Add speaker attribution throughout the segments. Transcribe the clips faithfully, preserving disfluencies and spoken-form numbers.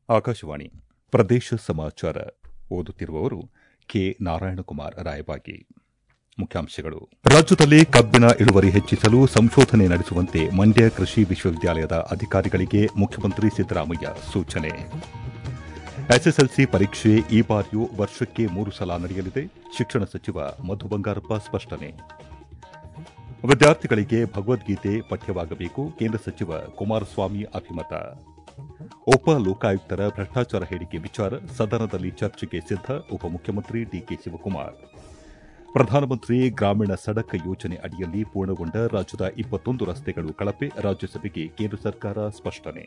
Speaker 1: ಆಕಾಶವಾಣಿ ಪ್ರದೇಶ ಸಮಾಚಾರ ಓದುತ್ತಿರುವವರು ಕೆ ನಾರಾಯಣಕುಮಾರ್ ರಾಯಬಾಗಿ. ಮುಖ್ಯಾಂಶಗಳು. ರಾಜ್ಯದಲ್ಲಿ ಕಬ್ಬಿನ ಇಳುವರಿ ಹೆಚ್ಚಿಸಲು ಸಂಶೋಧನೆ ನಡೆಸುವಂತೆ ಮಂಡ್ಯ ಕೃಷಿ ವಿಶ್ವವಿದ್ಯಾಲಯದ ಅಧಿಕಾರಿಗಳಿಗೆ ಮುಖ್ಯಮಂತ್ರಿ ಸಿದ್ದರಾಮಯ್ಯ ಸೂಚನೆ. ಎಸ್ಎಸ್ಎಲ್ಸಿ ಪರೀಕ್ಷೆ ಈ ಬಾರಿಯೂ ವರ್ಷಕ್ಕೆ ಮೂರು ಸಲ ನಡೆಯಲಿದೆ. ಶಿಕ್ಷಣ ಸಚಿವ ಮಧು ಬಂಗಾರಪ್ಪ ಸ್ಪಷ್ಟನೆ. ವಿದ್ಯಾರ್ಥಿಗಳಿಗೆ ಭಗವದ್ಗೀತೆ ಪಠ್ಯವಾಗಬೇಕು. ಕೇಂದ್ರ ಸಚಿವ ಕುಮಾರಸ್ವಾಮಿ ಅಭಿಮತ. ಉಪ ಲೋಕಾಯುಕ್ತರ ಭ್ರಷ್ಟಾಚಾರ ಹೇಳಿಕೆ ವಿಚಾರ ಸದನದಲ್ಲಿ ಚರ್ಚೆಗೆ ಸಿದ್ಧ. ಉಪಮುಖ್ಯಮಂತ್ರಿ ಡಿಕೆ ಶಿವಕುಮಾರ್. ಪ್ರಧಾನಮಂತ್ರಿ ಗ್ರಾಮೀಣ ಸಡಕ್ ಯೋಜನೆ ಅಡಿಯಲ್ಲಿ ಪೂರ್ಣಗೊಂಡ ರಾಜ್ಯದ ಇಪ್ಪತ್ತೊಂದು ರಸ್ತೆಗಳು ಕಳಪೆ. ರಾಜ್ಯಸಭೆಗೆ ಕೇಂದ್ರ ಸರ್ಕಾರ ಸ್ಪಷ್ಟನೆ.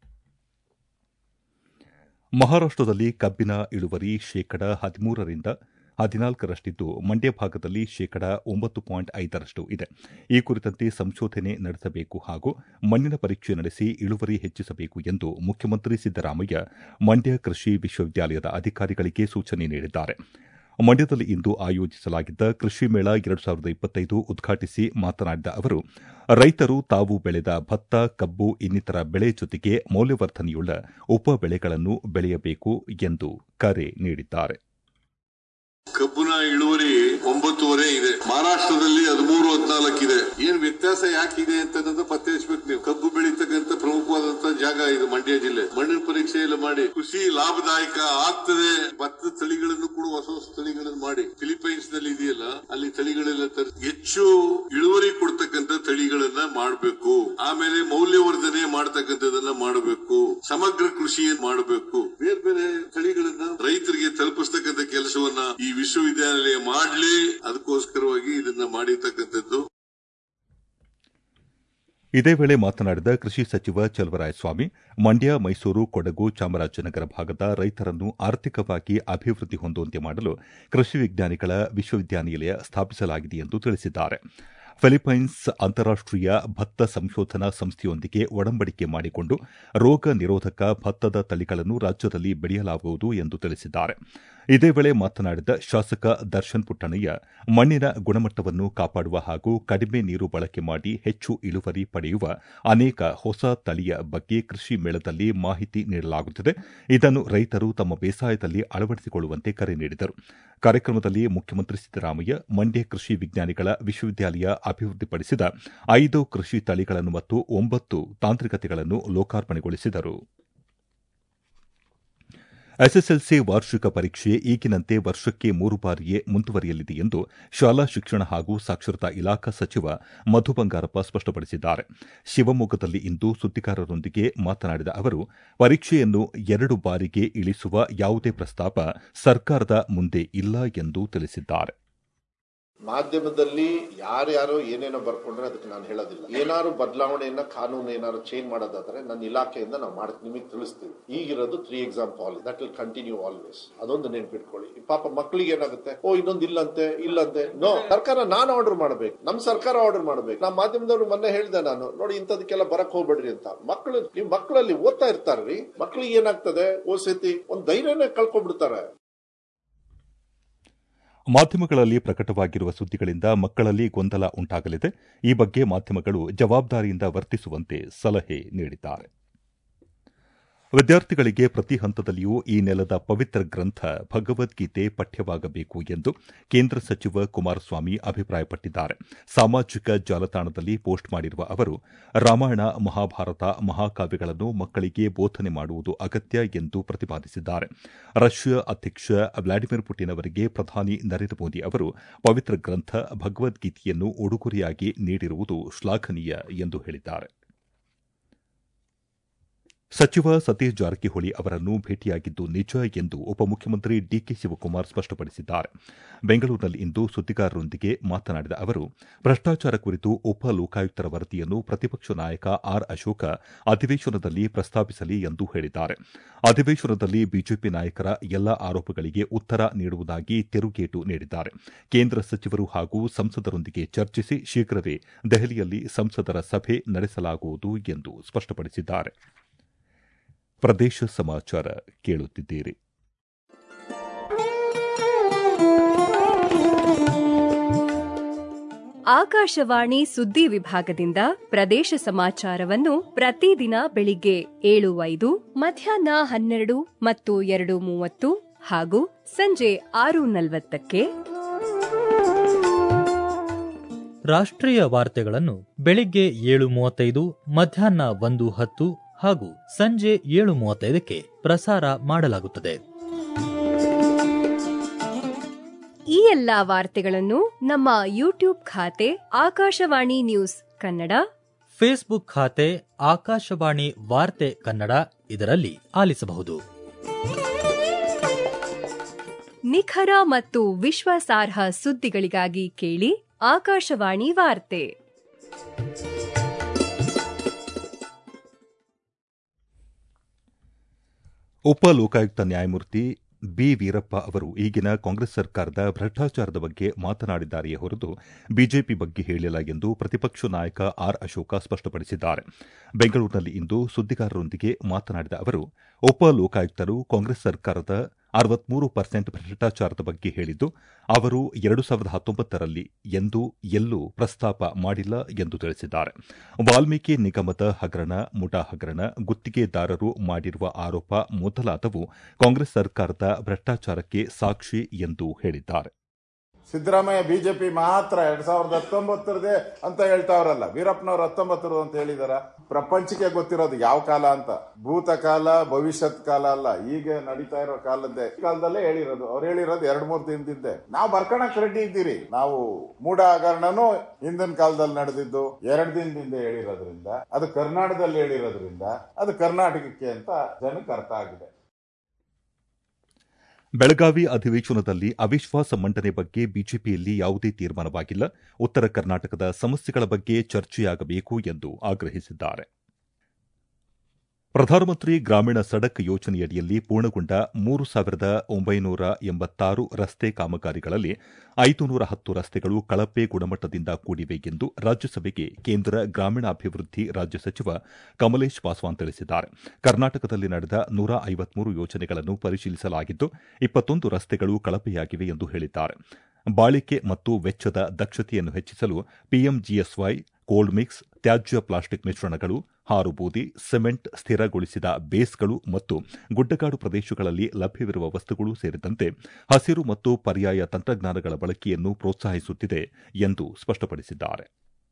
Speaker 1: ಮಹಾರಾಷ್ಟದಲ್ಲಿ ಕಬ್ಬಿನ ಇಳುವರಿ ಶೇಕಡ ಹದಿಮೂರರಿಂದ ಹದಿನಾಲ್ಕರಷ್ಟಿದ್ದು, ಮಂಡ್ಯ ಭಾಗದಲ್ಲಿ ಶೇಕಡ ಒಂಬತ್ತು ಪಾಯಿಂಟ್ ಐದರಷ್ಟು ಇದೆ. ಈ ಕುರಿತಂತೆ ಸಂಶೋಧನೆ ನಡೆಸಬೇಕು ಹಾಗೂ ಮಣ್ಣಿನ ಪರೀಕ್ಷೆ ನಡೆಸಿ ಇಳುವರಿ ಹೆಚ್ಚಿಸಬೇಕು ಎಂದು ಮುಖ್ಯಮಂತ್ರಿ ಸಿದ್ದರಾಮಯ್ಯ ಮಂಡ್ಯ ಕೃಷಿ ವಿಶ್ವವಿದ್ಯಾಲಯದ ಅಧಿಕಾರಿಗಳಿಗೆ ಸೂಚನೆ ನೀಡಿದ್ದಾರೆ. ಮಂಡ್ಯದಲ್ಲಿ ಇಂದು ಆಯೋಜಿಸಲಾಗಿದ್ದ ಕೃಷಿ ಮೇಳ ಎರಡು ಸಾವಿರದ ಇಪ್ಪತ್ತೈದು ಉದ್ಘಾಟಿಸಿ ಮಾತನಾಡಿದ ಅವರು, ರೈತರು ತಾವು ಬೆಳೆದ ಭತ್ತ, ಕಬ್ಬು ಇನ್ನಿತರ ಬೆಳೆ ಜೊತೆಗೆ ಮೌಲ್ಯವರ್ಧನೆಯುಳ್ಳ ಉಪ ಬೆಳೆಗಳನ್ನು ಬೆಳೆಯಬೇಕು ಎಂದು ಕರೆ ನೀಡಿದ್ದಾರೆ.
Speaker 2: ಕಬ್ಬಿನ ಇಳುವರಿ ಒಂಬತ್ತುವರೆ ಇದೆ. ಮಹಾರಾಷ್ಟ್ರದಲ್ಲಿ ಹದಿಮೂರು ಹದಿನಾಲ್ಕಿದೆ. ಏನ್ ವ್ಯತ್ಯಾಸ ಯಾಕಿದೆ ಅಂತ ಪತ್ತೆ ಹಚ್ಚಬೇಕು. ನೀವು ಕಬ್ಬು ಬೆಳೀತಕ್ಕಂಥ ಪ್ರಮುಖವಾದಂತಹ ಜಾಗ ಇದು ಮಂಡ್ಯ ಜಿಲ್ಲೆ. ಮಣ್ಣಿನ ಪರೀಕ್ಷೆ ಎಲ್ಲ ಮಾಡಿ ಕೃಷಿ ಲಾಭದಾಯಕ ಆಗ್ತದೆ. ಭತ್ತದ ತಳಿಗಳನ್ನು ಕೂಡ ಹೊಸ ಹೊಸ ತಳಿಗಳನ್ನು ಮಾಡಿ ಫಿಲಿಪೈನ್ಸ್ ನಲ್ಲಿ ಇದೆಯಲ್ಲ ಅಲ್ಲಿ ತಳಿಗಳೆಲ್ಲ ತರಿಸಿ ಹೆಚ್ಚು ಇಳುವರಿ ಕೊಡ್ತಕ್ಕಂಥ ತಳಿಗಳನ್ನ ಮಾಡಬೇಕು. ಆಮೇಲೆ ಮೌಲ್ಯವರ್ಧನೆ ಮಾಡ್ತಕ್ಕಂಥದನ್ನ ಮಾಡಬೇಕು. ಸಮಗ್ರ ಕೃಷಿ ಮಾಡಬೇಕು. ಬೇರೆ ಬೇರೆ ತಳಿಗಳನ್ನ ರೈತರಿಗೆ ತಲುಪಿಸ್ತಕ್ಕಂಥ ಕೆಲಸವನ್ನ ಈ ವಿಶ್ವವಿದ್ಯಾಲಯ ಮಾಡಲಿ. ಅದಕ್ಕೋಸ್ಕರವಾಗಿ ಇದನ್ನ ಮಾಡಿರ್ತಕ್ಕಂಥದ್ದು.
Speaker 1: ಇದೇ ವೇಳೆ ಮಾತನಾಡಿದ ಕೃಷಿ ಸಚಿವ ಚಲುವರಾಯಸ್ವಾಮಿ, ಮಂಡ್ಯ, ಮೈಸೂರು, ಕೊಡಗು, ಚಾಮರಾಜನಗರ ಭಾಗದ ರೈತರನ್ನು ಆರ್ಥಿಕವಾಗಿ ಅಭಿವೃದ್ಧಿ ಹೊಂದುವಂತೆ ಮಾಡಲು ಕೃಷಿ ವಿಜ್ಞಾನಿಗಳ ವಿಶ್ವವಿದ್ಯಾನಿಲಯ ಸ್ಥಾಪಿಸಲಾಗಿದೆ ಎಂದು ತಿಳಿಸಿದ್ದಾರೆ. ಫಿಲಿಪೈನ್ಸ್ ಅಂತಾರಾಷ್ಟೀಯ ಭತ್ತ ಸಂಶೋಧನಾ ಸಂಸ್ಥೆಯೊಂದಿಗೆ ಒಡಂಬಡಿಕೆ ಮಾಡಿಕೊಂಡು ರೋಗ ನಿರೋಧಕ ಭತ್ತದ ತಳಿಗಳನ್ನು ರಾಜ್ಯದಲ್ಲಿ ಬೆಳೆಯಲಾಗುವುದು ಎಂದು ತಿಳಿಸಿದ್ದಾರೆ. ಇದೇ ವೇಳೆ ಮಾತನಾಡಿದ ಶಾಸಕ ದರ್ಶನ್ ಪುಟ್ಟಣಯ್ಯ, ಮಣ್ಣಿನ ಗುಣಮಟ್ಟವನ್ನು ಕಾಪಾಡುವ ಹಾಗೂ ಕಡಿಮೆ ನೀರು ಬಳಕೆ ಮಾಡಿ ಹೆಚ್ಚು ಇಳುವರಿ ಪಡೆಯುವ ಅನೇಕ ಹೊಸ ತಳಿಯ ಬಗ್ಗೆ ಕೃಷಿ ಮೇಳದಲ್ಲಿ ಮಾಹಿತಿ ನೀಡಲಾಗುತ್ತಿದೆ. ಇದನ್ನು ರೈತರು ತಮ್ಮ ಬೇಸಾಯದಲ್ಲಿ ಅಳವಡಿಸಿಕೊಳ್ಳುವಂತೆ ಕರೆ ನೀಡಿದರು. ಕಾರ್ಯಕ್ರಮದಲ್ಲಿ ಮುಖ್ಯಮಂತ್ರಿ ಸಿದ್ದರಾಮಯ್ಯ ಮಂಡ್ಯ ಕೃಷಿ ವಿಜ್ಞಾನಿಗಳ ವಿಶ್ವವಿದ್ಯಾಲಯ ಅಭಿವೃದ್ಧಿಪಡಿಸಿದ ಐದು ಕೃಷಿ ತಳಿಗಳನ್ನು ಮತ್ತು ಒಂಬತ್ತು ತಾಂತ್ರಿಕತೆಗಳನ್ನು ಲೋಕಾರ್ಪಣೆಗೊಳಿಸಿದರು. ಎಸ್ಎಸ್ಎಲ್ಸಿ ವಾರ್ಷಿಕ ಪರೀಕ್ಷೆ ಈಗಿನಂತೆ ವರ್ಷಕ್ಕೆ ಮೂರು ಬಾರಿಯೇ ಮುಂದುವರಿಯಲಿದೆ ಎಂದು ಶಾಲಾ ಶಿಕ್ಷಣ ಹಾಗೂ ಸಾಕ್ಷರತಾ ಇಲಾಖಾ ಸಚಿವ ಮಧು ಬಂಗಾರಪ್ಪ ಸ್ಪಷ್ಟಪಡಿಸಿದ್ದಾರೆ. ಶಿವಮೊಗ್ಗದಲ್ಲಿ ಇಂದು ಸುದ್ದಿಗಾರರೊಂದಿಗೆ ಮಾತನಾಡಿದ ಅವರು, ಪರೀಕ್ಷೆಯನ್ನು ಎರಡು ಬಾರಿಗೆ ಇಳಿಸುವ ಯಾವುದೇ ಪ್ರಸ್ತಾಪ ಸರ್ಕಾರದ ಮುಂದೆ ಇಲ್ಲ ಎಂದು ತಿಳಿಸಿದ್ದಾರೆ.
Speaker 3: ಮಾಧ್ಯಮದಲ್ಲಿ ಯಾರ್ಯಾರೋ ಏನೇನೋ ಬರ್ಕೊಂಡ್ರೆ ಅದಕ್ಕೆ ನಾನು ಹೇಳೋದಿಲ್ಲ. ಏನಾದ್ರು ಬದಲಾವಣೆಯನ್ನ ಕಾನೂನು ಏನಾದ್ರು ಚೇಂಜ್ ಮಾಡೋದಾದ್ರೆ ನನ್ನ ಇಲಾಖೆಯಿಂದ ನಾವು ಮಾಡಿ ನಿಮಗೆ ತಿಳಿಸ್ತೀವಿ. ಈಗಿರೋದು three exam policy that will continue always. ಅದೊಂದು ನೆನ್ಪಿಟ್ಕೊಳ್ಳಿ. ಪಾಪ ಮಕ್ಕಳಿಗೆ ಏನಾಗುತ್ತೆ, ಓ ಇನ್ನೊಂದು ಇಲ್ಲಂತೆ ಇಲ್ಲಂತೆ. ನೋ, ಸರ್ಕಾರ ನಾನು ಆರ್ಡರ್ ಮಾಡಬೇಕು. ನಮ್ ಸರ್ಕಾರ ಆರ್ಡರ್ ಮಾಡಬೇಕು. ನಮ್ಮ ಮಾಧ್ಯಮದವ್ರು ಮೊನ್ನೆ ಹೇಳಿದೆ ನಾನು, ನೋಡಿ ಇಂಥದಕ್ಕೆಲ್ಲ ಬರಕ್ ಹೋಗ್ಬೇಡ್ರಿ ಅಂತ. ಮಕ್ಕಳು ನಿಮ್ ಮಕ್ಕಳಲ್ಲಿ ಓದ್ತಾ ಇರ್ತಾರ್ರಿ, ಮಕ್ಕಳಿಗೆ ಏನಾಗ್ತದೆ, ಓ ಸತಿ ಒಂದ್ ಧೈರ್ಯನೇ ಕಳ್ಕೊಂಡ್ಬಿಡ್ತಾರೆ.
Speaker 1: ಮಾಧ್ಯಮಗಳಲ್ಲಿ ಪ್ರಕಟವಾಗಿರುವ ಸುದ್ದಿಗಳಿಂದ ಮಕ್ಕಳಲ್ಲಿ ಗೊಂದಲ ಉಂಟಾಗಲಿದೆ. ಈ ಬಗ್ಗೆ ಮಾಧ್ಯಮಗಳು ಜವಾಬ್ದಾರಿಯಿಂದ ವರ್ತಿಸುವಂತೆ ಸಲಹೆ ನೀಡಿದ್ದಾರೆ. ವಿದ್ಯಾರ್ಥಿಗಳಿಗೆ ಪ್ರತಿ ಹಂತದಲ್ಲಿಯೂ ಈ ನೆಲದ ಪವಿತ್ರ ಗ್ರಂಥ ಭಗವದ್ಗೀತೆ ಪಠ್ಯವಾಗಬೇಕು ಎಂದು ಕೇಂದ್ರ ಸಚಿವ ಕುಮಾರಸ್ವಾಮಿ ಅಭಿಪ್ರಾಯಪಟ್ಟಿದ್ದಾರೆ. ಸಾಮಾಜಿಕ ಜಾಲತಾಣದಲ್ಲಿ ಪೋಸ್ಟ್ ಮಾಡಿರುವ ಅವರು, ರಾಮಾಯಣ, ಮಹಾಭಾರತ, ಮಹಾಕಾವ್ಯಗಳನ್ನು ಮಕ್ಕಳಿಗೆ ಬೋಧನೆ ಮಾಡುವುದು ಅಗತ್ಯ ಎಂದು ಪ್ರತಿಪಾದಿಸಿದ್ದಾರೆ. ರಷ್ಯಾ ಅಧ್ಯಕ್ಷ ವ್ಲಾಡಿಮಿರ್ ಪುಟಿನ್ ಅವರಿಗೆ ಪ್ರಧಾನಿ ನರೇಂದ್ರ ಮೋದಿ ಅವರು ಪವಿತ್ರ ಗ್ರಂಥ ಭಗವದ್ಗೀತೆಯನ್ನು ಉಡುಗೊರೆಯಾಗಿ ನೀಡಿರುವುದು ಶ್ಲಾಘನೀಯ ಎಂದು ಹೇಳಿದ್ದಾರೆ. ಸಚಿವ ಸತೀಶ್ ಜಾರಕಿಹೊಳಿ ಅವರನ್ನು ಭೇಟಿಯಾಗಿದ್ದು ನಿಜ ಎಂದು ಉಪಮುಖ್ಯಮಂತ್ರಿ ಡಿಕೆ ಶಿವಕುಮಾರ್ ಸ್ಪಷ್ಟಪಡಿಸಿದ್ದಾರೆ. ಬೆಂಗಳೂರಿನಲ್ಲಿಂದು ಸುದ್ದಿಗಾರರೊಂದಿಗೆ ಮಾತನಾಡಿದ ಅವರು, ಭ್ರಷ್ಟಾಚಾರ ಕುರಿತು ಉಪ ಲೋಕಾಯುಕ್ತರ ವರದಿಯನ್ನು ಪ್ರತಿಪಕ್ಷ ನಾಯಕ ಆರ್ ಅಶೋಕ ಅಧಿವೇಶನದಲ್ಲಿ ಪ್ರಸ್ತಾಪಿಸಲಿ ಎಂದು ಹೇಳಿದ್ದಾರೆ. ಅಧಿವೇಶನದಲ್ಲಿ ಬಿಜೆಪಿ ನಾಯಕರ ಎಲ್ಲಾ ಆರೋಪಗಳಿಗೆ ಉತ್ತರ ನೀಡುವುದಾಗಿ ತಿರುಗೇಟು ನೀಡಿದ್ದಾರೆ. ಕೇಂದ್ರ ಸಚಿವರು ಹಾಗೂ ಸಂಸದರೊಂದಿಗೆ ಚರ್ಚಿಸಿ ಶೀಘ್ರವೇ ದೆಹಲಿಯಲ್ಲಿ ಸಂಸದರ ಸಭೆ ನಡೆಸಲಾಗುವುದು ಎಂದು ಸ್ಪಷ್ಟಪಡಿಸಿದ್ದಾರೆ. ಪ್ರದೇಶ ಸಮಾಚಾರ ಕೇಳುತ್ತಿದ್ದೀರಿ.
Speaker 4: ಆಕಾಶವಾಣಿ ಸುದ್ದಿ ವಿಭಾಗದಿಂದ ಪ್ರದೇಶ ಸಮಾಚಾರವನ್ನು ಪ್ರತಿದಿನ ಬೆಳಿಗ್ಗೆ ಏಳು ಐದು, ಮಧ್ಯಾಹ್ನ ಹನ್ನೆರಡು ಮತ್ತು ಎರಡು ಮೂವತ್ತು ಹಾಗೂ ಸಂಜೆ ಆರು ನಲವತ್ತಕ್ಕೆ.
Speaker 5: ರಾಷ್ಟ್ರೀಯ ವಾರ್ತೆಗಳನ್ನು ಬೆಳಿಗ್ಗೆ ಏಳು ಮೂವತ್ತೈದು, ಮಧ್ಯಾಹ್ನ ಒಂದು ಹತ್ತು ಹಾಗೂ ಸಂಜೆ ಏಳು ಮೂವತ್ತೈದಕ್ಕೆ ಪ್ರಸಾರ ಮಾಡಲಾಗುತ್ತದೆ.
Speaker 4: ಈ ಎಲ್ಲಾ ವಾರ್ತೆಗಳನ್ನು ನಮ್ಮ ಯೂಟ್ಯೂಬ್ ಖಾತೆ ಆಕಾಶವಾಣಿ ನ್ಯೂಸ್ ಕನ್ನಡ,
Speaker 5: ಫೇಸ್ಬುಕ್ ಖಾತೆ ಆಕಾಶವಾಣಿ ವಾರ್ತೆ ಕನ್ನಡ ಇದರಲ್ಲಿ ಆಲಿಸಬಹುದು.
Speaker 4: ನಿಖರ ಮತ್ತು ವಿಶ್ವಾಸಾರ್ಹ ಸುದ್ದಿಗಳಿಗಾಗಿ ಕೇಳಿ ಆಕಾಶವಾಣಿ ವಾರ್ತೆ.
Speaker 1: ಉಪ ಲೋಕಾಯುಕ್ತ ನ್ಯಾಯಮೂರ್ತಿ ಬಿ ವೀರಪ್ಪ ಅವರು ಈಗಿನ ಕಾಂಗ್ರೆಸ್ ಸರ್ಕಾರದ ಭ್ರಷ್ಟಾಚಾರದ ಬಗ್ಗೆ ಮಾತನಾಡಿದ್ದಾರೆಯೇ ಹೊರತು ಬಿಜೆಪಿ ಬಗ್ಗೆ ಹೇಳಿಲ್ಲ ಎಂದು ಪ್ರತಿಪಕ್ಷ ನಾಯಕ ಆರ್ ಅಶೋಕ ಸ್ಪಷ್ಟಪಡಿಸಿದ್ದಾರೆ. ಬೆಂಗಳೂರಿನಲ್ಲಿಂದು ಸುದ್ದಿಗಾರರೊಂದಿಗೆ ಮಾತನಾಡಿದ ಅವರು, ಉಪ ಲೋಕಾಯುಕ್ತರು ಕಾಂಗ್ರೆಸ್ ಸರ್ಕಾರದ ಅರವತ್ಮೂರು ಪರ್ಸೆಂಟ್ ಭ್ರಷ್ಟಾಚಾರದ ಬಗ್ಗೆ ಹೇಳಿದ್ದು ಅವರು ಎರಡು ಸಾವಿರದ ಹತ್ತೊಂಬತ್ತರಲ್ಲಿ ಎಂದೂ ಎಲ್ಲೂ ಪ್ರಸ್ತಾಪ ಮಾಡಿಲ್ಲ ಎಂದು ತಿಳಿಸಿದ್ದಾರೆ. ವಾಲ್ಮೀಕಿ ನಿಗಮದ ಹಗರಣ, ಮುಡಾ ಹಗರಣ, ಗುತ್ತಿಗೆದಾರರು ಮಾಡಿರುವ ಆರೋಪ ಮೊದಲಾದವು ಕಾಂಗ್ರೆಸ್ ಸರ್ಕಾರದ ಭ್ರಷ್ಟಾಚಾರಕ್ಕೆ ಸಾಕ್ಷಿ ಎಂದು ಹೇಳಿದ್ದಾರೆ.
Speaker 6: ಸಿದ್ದರಾಮಯ್ಯ ಬಿಜೆಪಿ ಮಾತ್ರ ಎರಡ್ ಸಾವಿರದ ಹತ್ತೊಂಬತ್ತರದೇ ಅಂತ ಹೇಳ್ತಾವ್ರಲ್ಲ, ವೀರಪ್ಪನವ್ರು ಹತ್ತೊಂಬತ್ತರದು ಅಂತ ಹೇಳಿದಾರ. ಪ್ರಪಂಚಕ್ಕೆ ಗೊತ್ತಿರೋದು ಯಾವ ಕಾಲ ಅಂತ, ಭೂತ ಕಾಲ ಭವಿಷ್ಯತ್ ಕಾಲ ಅಲ್ಲ, ಈಗ ನಡೀತಾ ಇರೋ ಕಾಲದ್ದೇ ಕಾಲದಲ್ಲೇ ಹೇಳಿರೋದು. ಅವ್ರು ಹೇಳಿರೋದು ಎರಡ್ ಮೂರ್ ದಿನದಿಂದೆ. ನಾವು ಬರ್ಕಣಕ್ ರೆಡಿ ಇದ್ದೀರಿ. ನಾವು ಮೂಢ ಹಗರಣನೂ ಹಿಂದಿನ ಕಾಲದಲ್ಲಿ ನಡೆದಿದ್ದು ಎರಡ್ ದಿನದಿಂದ ಹೇಳಿರೋದ್ರಿಂದ, ಅದು ಕರ್ನಾಟಕದಲ್ಲಿ ಹೇಳಿರೋದ್ರಿಂದ ಅದು ಕರ್ನಾಟಕಕ್ಕೆ ಅಂತ ಜನಕ್ಕೆ ಅರ್ಥ ಆಗಿದೆ.
Speaker 1: ಬೆಳಗಾವಿ ಅಧಿವೇಶನದಲ್ಲಿ ಅವಿಶ್ವಾಸ ಮಂಡನೆ ಬಗ್ಗೆ ಬಿಜೆಪಿಯಲ್ಲಿ ಯಾವುದೇ ತೀರ್ಮಾನವಾಗಿಲ್ಲ. ಉತ್ತರ ಕರ್ನಾಟಕದ ಸಮಸ್ಯೆಗಳ ಬಗ್ಗೆ ಚರ್ಚೆಯಾಗಬೇಕು ಎಂದು ಆಗ್ರಹಿಸಿದ್ದಾರೆ. ಪ್ರಧಾನಮಂತ್ರಿ ಗ್ರಾಮೀಣ ಸಡಕ್ ಯೋಜನೆಯಡಿಯಲ್ಲಿ ಪೂರ್ಣಗೊಂಡ ಮೂರು ಸಾವಿರದ ಒಂಬೈನೂರ ಎಂಬತ್ತಾರು ರಸ್ತೆ ಕಾಮಗಾರಿಗಳಲ್ಲಿ ಐದುನೂರ ಹತ್ತು ರಸ್ತೆಗಳು ಕಳಪೆ ಗುಣಮಟ್ಟದಿಂದ ಕೂಡಿವೆ ಎಂದು ರಾಜ್ಯಸಭೆಗೆ ಕೇಂದ್ರ ಗ್ರಾಮೀಣಾಭಿವೃದ್ಧಿ ರಾಜ್ಯ ಸಚಿವ ಕಮಲೇಶ್ ಪಾಸ್ವಾನ್ ತಿಳಿಸಿದ್ದಾರೆ. ಕರ್ನಾಟಕದಲ್ಲಿ ನಡೆದ ನೂರ ಐವತ್ಮೂರು ಯೋಜನೆಗಳನ್ನು ಪರಿಶೀಲಿಸಲಾಗಿದ್ದು ಇಪ್ಪತ್ತೊಂದು ರಸ್ತೆಗಳು ಕಳಪೆಯಾಗಿವೆ ಎಂದು ಹೇಳಿದ್ದಾರೆ. ಬಾಳಿಕೆ ಮತ್ತು ವೆಚ್ಚದ ದಕ್ಷತೆಯನ್ನು ಹೆಚ್ಚಿಸಲು ಪಿಎಂಜಿಎಸ್ವೈ, ಕೋಲ್ಡ್ ಮಿಕ್ಸ್, ತ್ಯಾಜ್ಯ ಪ್ಲಾಸ್ಟಿಕ್ ಮಿಶ್ರಣಗಳು, ಹಾರುಬೂದಿ, ಸಿಮೆಂಟ್, ಸ್ಥಿರಗೊಳಿಸಿದ ಬೇಸ್ಗಳು ಮತ್ತು ಗುಡ್ಡಗಾಡು ಪ್ರದೇಶಗಳಲ್ಲಿ ಲಭ್ಯವಿರುವ ವಸ್ತುಗಳು ಸೇರಿದಂತೆ ಹಸಿರು ಮತ್ತು ಪರ್ಯಾಯ ತಂತ್ರಜ್ಞಾನಗಳ ಬಳಕೆಯನ್ನು ಪ್ರೋತ್ಸಾಹಿಸುತ್ತಿದೆ ಎಂದು ಸ್ಪಷ್ಟಪಡಿಸಿದ್ದಾರೆ.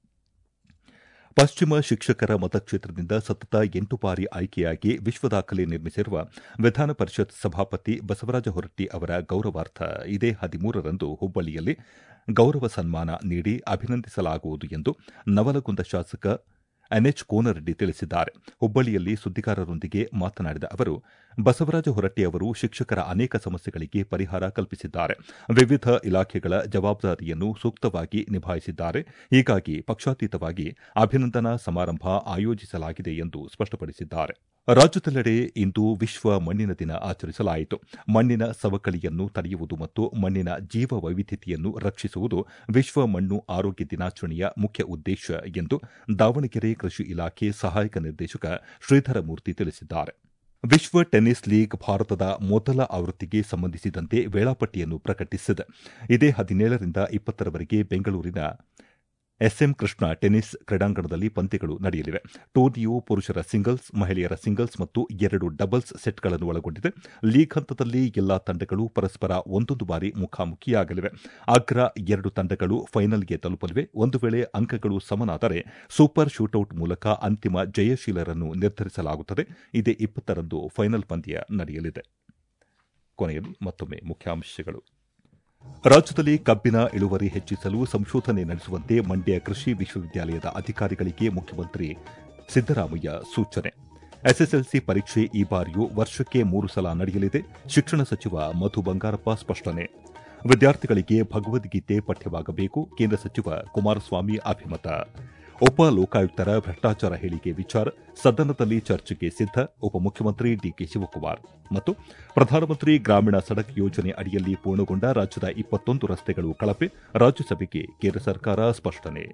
Speaker 1: ಪಶ್ಚಿಮ ಶಿಕ್ಷಕರ ಮತಕ್ಷೇತ್ರದಿಂದ ಸತತ ಎಂಟು ಬಾರಿ ಆಯ್ಕೆಯಾಗಿ ವಿಶ್ವ ದಾಖಲೆ ನಿರ್ಮಿಸಿರುವ ವಿಧಾನ ಪರಿಷತ್ ಸಭಾಪತಿ ಬಸವರಾಜ ಹೊರಟ್ಟಿ ಅವರ ಗೌರವಾರ್ಥ ಇದೇ ಹದಿಮೂರರಂದು ಹುಬ್ಬಳ್ಳಿಯಲ್ಲಿ ಗೌರವ ಸನ್ಮಾನ ನೀಡಿ ಅಭಿನಂದಿಸಲಾಗುವುದು ಎಂದು ನವಲಗುಂದ ಶಾಸಕ ಎನ್ಎಚ್ ಕೋನರೆಡ್ಡಿ ತಿಳಿಸಿದ್ದಾರೆ. ಹುಬ್ಬಳ್ಳಿಯಲ್ಲಿ ಸುದ್ದಿಗಾರರೊಂದಿಗೆ ಮಾತನಾಡಿದ ಅವರು, ಬಸವರಾಜ ಹೊರಟ್ಟಿ ಅವರು ಶಿಕ್ಷಕರ ಅನೇಕ ಸಮಸ್ಯೆಗಳಿಗೆ ಪರಿಹಾರ ಕಲ್ಪಿಸಿದ್ದಾರೆ. ವಿವಿಧ ಇಲಾಖೆಗಳ ಜವಾಬ್ದಾರಿಯನ್ನು ಸೂಕ್ತವಾಗಿ ನಿಭಾಯಿಸಿದ್ದಾರೆ. ಹೀಗಾಗಿ ಪಕ್ಷಾತೀತವಾಗಿ ಅಭಿನಂದನಾ ಸಮಾರಂಭ ಆಯೋಜಿಸಲಾಗಿದೆ ಎಂದು ಸ್ಪಷ್ಟಪಡಿಸಿದ್ದಾರೆ. ರಾಜ್ಯದೆಲ್ಲೆಡೆ ಇಂದು ವಿಶ್ವ ಮಣ್ಣಿನ ದಿನ ಆಚರಿಸಲಾಯಿತು. ಮಣ್ಣಿನ ಸವಕಳಿಯನ್ನು ತಡೆಯುವುದು ಮತ್ತು ಮಣ್ಣಿನ ಜೀವ ವೈವಿಧ್ಯತೆಯನ್ನು ರಕ್ಷಿಸುವುದು ವಿಶ್ವ ಮಣ್ಣು ಆರೋಗ್ಯ ದಿನಾಚರಣೆಯ ಮುಖ್ಯ ಉದ್ದೇಶ ಎಂದು ದಾವಣಗೆರೆ ಕೃಷಿ ಇಲಾಖೆ ಸಹಾಯಕ ನಿರ್ದೇಶಕ ಶ್ರೀಧರ ಮೂರ್ತಿ ತಿಳಿಸಿದ್ದಾರೆ. ವಿಶ್ವ ಟೆನ್ನಿಸ್ ಲೀಗ್ ಭಾರತದ ಮೊದಲ ಆವೃತ್ತಿಗೆ ಸಂಬಂಧಿಸಿದಂತೆ ವೇಳಾಪಟ್ಟಿಯನ್ನು ಪ್ರಕಟಿಸಿದೆ. ಇದೇ ಹದಿನೇಳರಿಂದ ಇಪ್ಪತ್ತರವರೆಗೆ ಬೆಂಗಳೂರಿನ ಎಸ್ಎಂ ಕೃಷ್ಣ ಟೆನ್ನಿಸ್ ಕ್ರೀಡಾಂಗಣದಲ್ಲಿ ಪಂದ್ಯಗಳು ನಡೆಯಲಿವೆ. ಟೂರ್ನಿಯು ಪುರುಷರ ಸಿಂಗಲ್ಸ್, ಮಹಿಳೆಯರ ಸಿಂಗಲ್ಸ್ ಮತ್ತು ಎರಡು ಡಬಲ್ಸ್ ಸೆಟ್ಗಳನ್ನು ಒಳಗೊಂಡಿದೆ. ಲೀಗ್ ಹಂತದಲ್ಲಿ ಎಲ್ಲಾ ತಂಡಗಳು ಪರಸ್ಪರ ಒಂದೊಂದು ಬಾರಿ ಮುಖಾಮುಖಿಯಾಗಲಿವೆ. ಅಗ್ರ ಎರಡು ತಂಡಗಳು ಫೈನಲ್ಗೆ ತಲುಪಲಿವೆ. ಒಂದು ವೇಳೆ ಅಂಕಗಳು ಸಮನಾದರೆ ಸೂಪರ್ ಶೂಟೌಟ್ ಮೂಲಕ ಅಂತಿಮ ಜಯಶೀಲರನ್ನು ನಿರ್ಧರಿಸಲಾಗುತ್ತದೆ. ಇದೇ ಇಪ್ಪತ್ತರಂದು ಫೈನಲ್ ಪಂದ್ಯ ನಡೆಯಲಿದೆ. ಕೊನೆಯಲ್ಲಿ ಮತ್ತೊಮ್ಮೆ ಮುಖ್ಯಾಂಶಗಳು. ರಾಜ್ಯದಲ್ಲಿ ಕಬ್ಬಿನ ಇಳುವರಿ ಹೆಚ್ಚಿಸಲು ಸಂಶೋಧನೆ ನಡೆಸುವಂತೆ ಮಂಡ್ಯ ಕೃಷಿ ವಿಶ್ವವಿದ್ಯಾಲಯದ ಅಧಿಕಾರಿಗಳಿಗೆ ಮುಖ್ಯಮಂತ್ರಿ ಸಿದ್ದರಾಮಯ್ಯ ಸೂಚನೆ. ಎಸ್ಎಸ್ಎಲ್ಸಿ ಪರೀಕ್ಷೆ ಈ ಬಾರಿಯೂ ವರ್ಷಕ್ಕೆ ಮೂರು ಸಲ ನಡೆಯಲಿದೆ. ಶಿಕ್ಷಣ ಸಚಿವ ಮಧು ಬಂಗಾರಪ್ಪ ಸ್ಪಷ್ಟನೆ. ವಿದ್ಯಾರ್ಥಿಗಳಿಗೆ ಭಗವದ್ಗೀತೆ ಪಠ್ಯವಾಗಬೇಕು. ಕೇಂದ್ರ ಸಚಿವ ಕುಮಾರಸ್ವಾಮಿ ಅಭಿಮತ. ಉಪ ಲೋಕಾಯುಕ್ತರ ಭ್ರಷ್ಟಾಚಾರ ಹೇಳಿಕೆ ವಿಚಾರ ಸದನದಲ್ಲಿ ಚರ್ಚೆಗೆ ಸಿದ್ಧ. ಉಪಮುಖ್ಯಮಂತ್ರಿ ಡಿಕೆ ಶಿವಕುಮಾರ್. ಮತ್ತು ಪ್ರಧಾನಮಂತ್ರಿ ಗ್ರಾಮೀಣ ಸಡಕ್ ಯೋಜನೆ ಅಡಿಯಲ್ಲಿ ಪೂರ್ಣಗೊಂಡ ರಾಜ್ಯದ ಇಪ್ಪತ್ತೊಂದು ರಸ್ತೆಗಳು ಕಳಪೆ. ರಾಜ್ಯಸಭೆಗೆ ಕೇಂದ್ರ ಸರ್ಕಾರ ಸ್ಪಷ್ಟನೆ.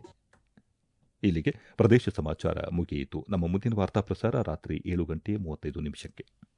Speaker 1: ಇಲ್ಲಿಗೆ ಪ್ರದೇಶ ಸಮಾಚಾರ ಮುಗಿಯಿತು. ನಮ್ಮ ಮುಂದಿನ ವಾರ್ತಾ ಪ್ರಸಾರ ರಾತ್ರಿ ಏಳು ಗಂಟೆ ಮೂವತ್ತೈದು ನಿಮಿಷಕ್ಕೆ.